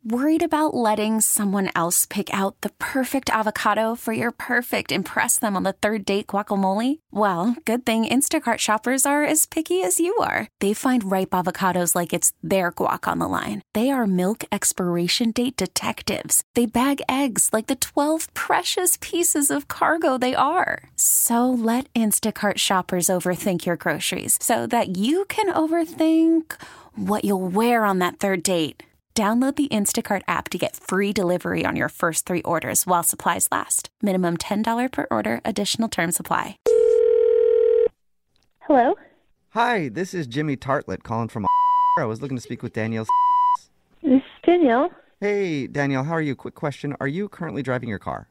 Worried about letting someone else pick out the perfect avocado for your perfect impress them on the third date guacamole? Well, good thing Instacart shoppers are as picky as you are. They find ripe avocados like it's their guac on the line. They are milk expiration date detectives. They bag eggs like the 12 precious pieces of cargo they are. So let Instacart shoppers overthink your groceries so that you can overthink what you'll wear on that third date. Download the Instacart app to get free delivery on your first 3 orders while supplies last. Minimum $10 per order. Additional terms apply. Hello? Hi, this is Jimmy Tartlett calling from I was looking to speak with Danielle. This is Danielle. Hey, Danielle, how are you? Quick question. Are you currently driving your car?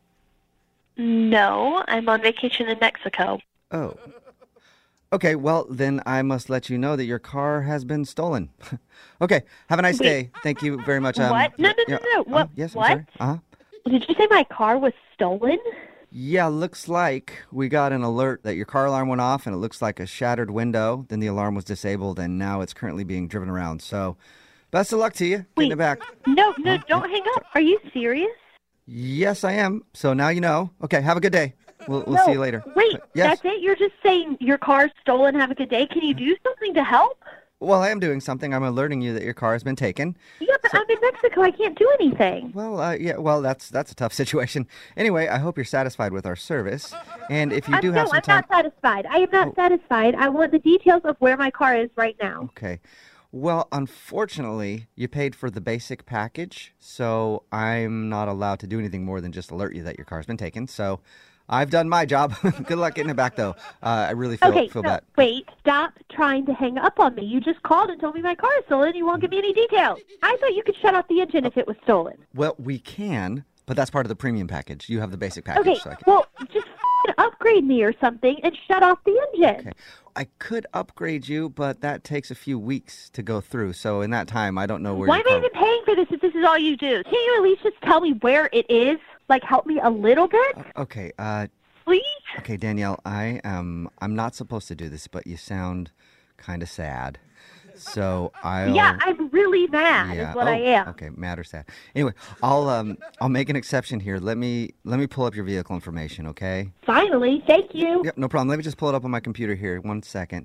No, I'm on vacation in Mexico. Oh. Okay, well, then I must let you know that your car has been stolen. Okay, have a nice day. Thank you very much. What? No. What? Yes, I'm what? sorry. Uh-huh. Did you say my car was stolen? Yeah, looks like we got an alert that your car alarm went off, and it looks like a shattered window. Then the alarm was disabled, and now it's currently being driven around. So, best of luck to you. Getting it back. No, don't hang up. Are you serious? Yes, I am. So now you know. Okay, have a good day. We'll see you later. Wait, Yes. that's it? You're just saying your car's stolen, have a good day? Can you do something to help? Well, I am doing something. I'm alerting you that your car has been taken. Yeah, but I'm in Mexico. I can't do anything. Well, yeah. Well, that's a tough situation. Anyway, I hope you're satisfied with our service. And if you do have some I'm time, not satisfied. I am not satisfied. I want the details of where my car is right now. okay. Well, unfortunately, you paid for the basic package, so I'm not allowed to do anything more than just alert you that your car's been taken. So I've done my job. Good luck getting it back, though. I really feel bad. Wait, stop trying to hang up on me. You just called and told me my car is stolen. You won't give me any details. I thought you could shut off the engine if it was stolen. Well, we can, but that's part of the premium package. You have the basic package. Okay, So I can... well, just upgrade me or something and shut off the engine. Okay. I could upgrade you, but that takes a few weeks to go through. So in that time, I don't know where Why your am I car... even paying for this if this is all you do? Can't you at least just tell me where it is? Like, help me a little bit? Okay, Please? Okay, Danielle, I'm not supposed to do this, but you sound kind of sad. So Yeah, I'm really mad is what I am. Okay, mad or sad. Anyway, I'll make an exception here. Let me pull up your vehicle information, okay? Finally, thank you. Yep, no problem. Let me just pull it up on my computer here. 1 second.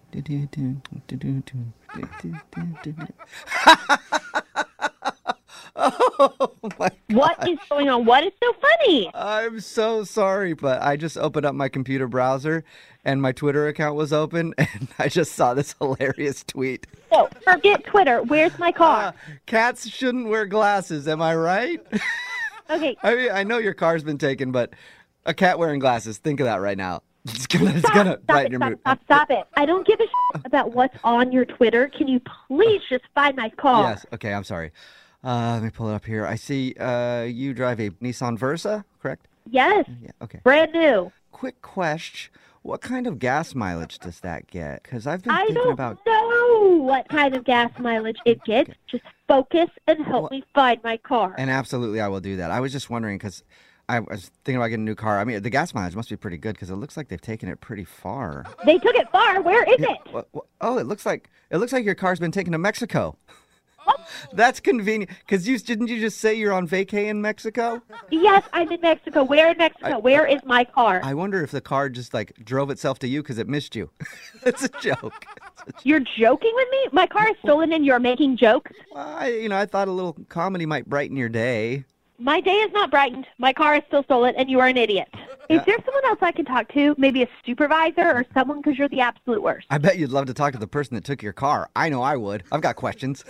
Oh my God. What is going on? What is so funny? I'm so sorry, but I just opened up my computer browser and my Twitter account was open and I just saw this hilarious tweet. So, forget Twitter. Where's my car? Cats shouldn't wear glasses, am I right? Okay. I mean, I know your car's been taken, but a cat wearing glasses, think of that right now. It's gonna brighten your mood. Stop it. I don't give a shit about what's on your Twitter. Can you please just find my car? Yes, okay, I'm sorry. Let me pull it up here. I see you drive a Nissan Versa, correct? Yes. Yeah, okay. Brand new. Quick question. What kind of gas mileage does that get? Because I've been I thinking don't about... know what kind of gas mileage it gets. Okay. Just focus and help me find my car. And absolutely, I will do that. I was just wondering because I was thinking about getting a new car. I mean, the gas mileage must be pretty good because it looks like they've taken it pretty far. They took it far. Where is it? Oh, it looks like your car's been taken to Mexico. That's convenient because didn't you just say you're on vacay in Mexico? Yes, I'm in Mexico. Where in Mexico? Where is my car? I wonder if the car just like drove itself to you because it missed you. That's a joke. You're joking with me? My car is stolen and you're making jokes? Well, I thought a little comedy might brighten your day. My day is not brightened. My car is still stolen, and you are an idiot. Is there someone else I can talk to? Maybe a supervisor or someone, because you're the absolute worst. I bet you'd love to talk to the person that took your car. I know I would. I've got questions.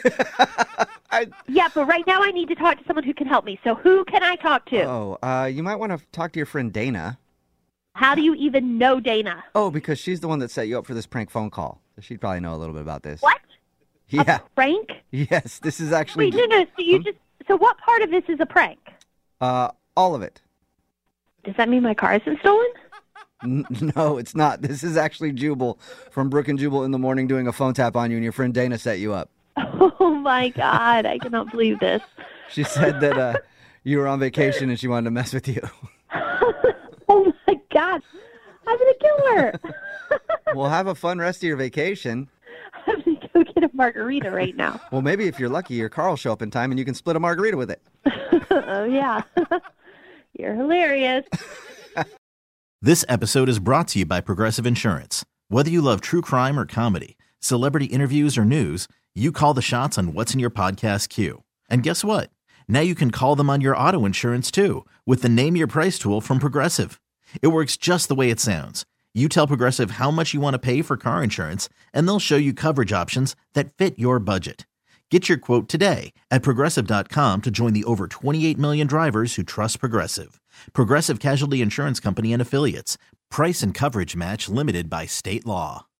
Yeah, but right now I need to talk to someone who can help me. So who can I talk to? Oh, you might want to talk to your friend Dana. How do you even know Dana? Oh, because she's the one that set you up for this prank phone call. So she'd probably know a little bit about this. What? Yeah. A prank? Yes, this is actually... Wait, no. So what part of this is a prank? All of it. Does that mean my car isn't stolen? No, it's not. This is actually Jubal from Brook and Jubal in the Morning doing a phone tap on you, and your friend Dana set you up. Oh, my God. I cannot believe this. She said that you were on vacation and she wanted to mess with you. Oh, my God. I'm going to kill her. Well, have a fun rest of your vacation. I'm going to kill go get a margarita right now. Well, maybe if you're lucky, your car will show up in time and you can split a margarita with it. Oh, yeah. You're hilarious. This episode is brought to you by Progressive Insurance. Whether you love true crime or comedy, celebrity interviews or news, you call the shots on what's in your podcast queue. And guess what? Now you can call them on your auto insurance too with the Name Your Price tool from Progressive. It works just the way it sounds. You tell Progressive how much you want to pay for car insurance, and they'll show you coverage options that fit your budget. Get your quote today at Progressive.com to join the over 28 million drivers who trust Progressive. Progressive Casualty Insurance Company and Affiliates. Price and coverage match limited by state law.